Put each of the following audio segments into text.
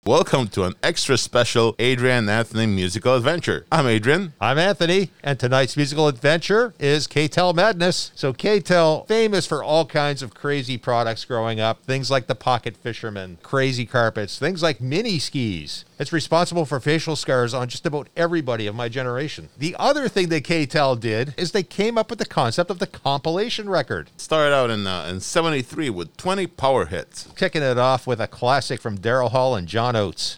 Welcome to an extra special Adrian and Anthony musical adventure. I'm Adrian. I'm Anthony, and tonight's musical adventure is K-Tel Madness. So K-Tel, famous for all kinds of crazy products growing up, things like the Pocket Fisherman, crazy carpets, things like mini skis. It's responsible for facial scars on just about everybody of my generation. The other thing that K-Tel did is they came up with the concept of the compilation record. Started out in 73 with 20 power hits. Kicking it off with a classic from Daryl Hall and John Oates.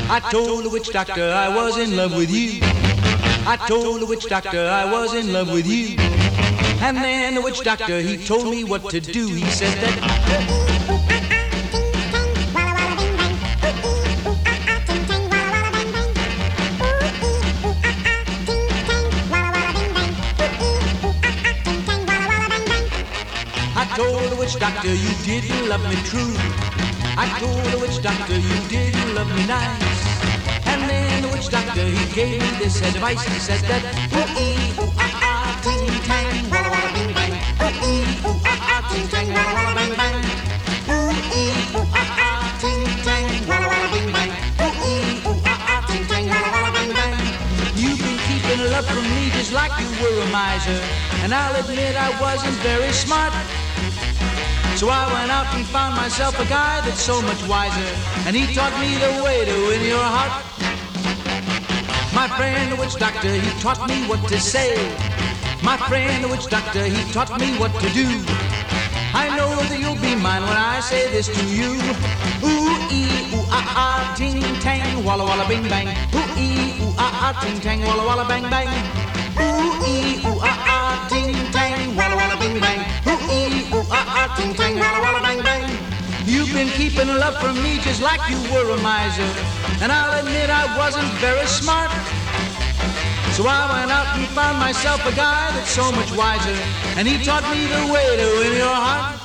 I told the witch doctor I was in love with you. I told the witch doctor I was in love with you. And then the witch doctor, he told me what to do. He said that I told the witch doctor you didn't love me true. I told the witch doctor you didn't love me nice. And then the witch doctor, he gave me this advice. He said that ooh-ee, ooh-ah-ah, ting-tang, walla-walla bing-bang. Ooh-ee, ooh-ah-ah, ting-tang, walla-walla bang-bang. Ooh-ee, ooh-ah-ah, ting-tang, walla-walla bing-bang. Ooh-ee, ooh-ah-ah, ting-tang, walla-walla bang-bang. You've been keeping love from me just like you were a miser. And I'll admit I wasn't very smart. So I went out and found myself a guy that's so much wiser. And he taught me the way to win your heart. My friend the witch doctor, he taught me what to say. My friend the witch doctor, he taught me what to do. I know that you'll be mine when I say this to you. Ooh-ee, ooh-ah-ah, ting-tang, walla-walla bing-bang. Ooh-ee, ooh-ah-ah, ting-tang, walla-walla bang-bang. Ooh-ee, ooh-ah-ah, ting-tang, walla-walla bing-bang. Ooh-ee, ooh-ah-ah, ting-tang, walla-walla bang-bang. You've been keeping love from me just like you were a miser. And I'll admit I wasn't very smart. So I went out and found myself a guy that's so much wiser. And he taught me the way to win your heart.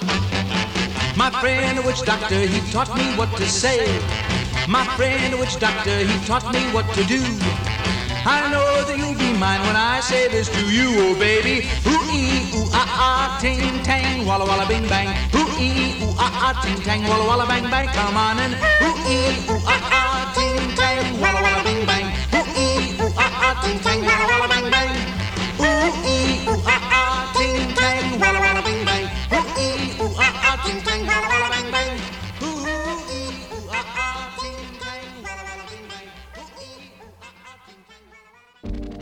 My friend the witch doctor, he taught me what to say. My friend the witch doctor, he taught me what to do. I know that you'll be mine when I say this to you, oh baby. Ooh-ee, ooh-ah-ah, ting-tang, walla-walla bing-bang. Ooh-ee, ooh-ah-ah, ting-tang, walla-walla bang-bang. Come on and ooh-ee, ooh-ah-ah, ting-tang, walla-walla bing-bang. Ooh-ee, ooh-ah-ah, ting-tang, walla-walla bang-bang. Ooh-ee, ooh-ah-ah, ting-tang, walla-walla bing-bang. Ooh-ee, ooh-ah-ah, ting-tang, walla-walla bang-bang. Ooh-ee, ooh-ah-ah, ting-tang, walla-walla bing-bang. Ooh-ee, ooh-ah-ah, ting-tang.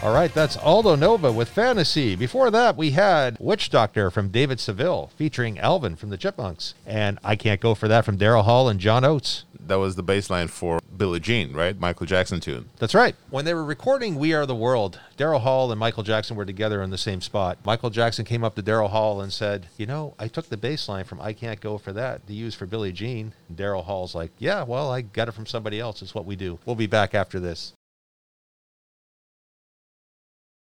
All right, that's Aldo Nova with Fantasy. Before that, we had Witch Doctor from David Seville featuring Alvin from the Chipmunks. And I Can't Go For That from Daryl Hall and John Oates. That was the bass line for Billie Jean, right? Michael Jackson tune. That's right. When they were recording We Are the World, Daryl Hall and Michael Jackson were together in the same spot. Michael Jackson came up to Daryl Hall and said, you know, I took the bass line from I Can't Go For That to use for Billie Jean. And Daryl Hall's like, yeah, well, I got it from somebody else. It's what we do. We'll be back after this.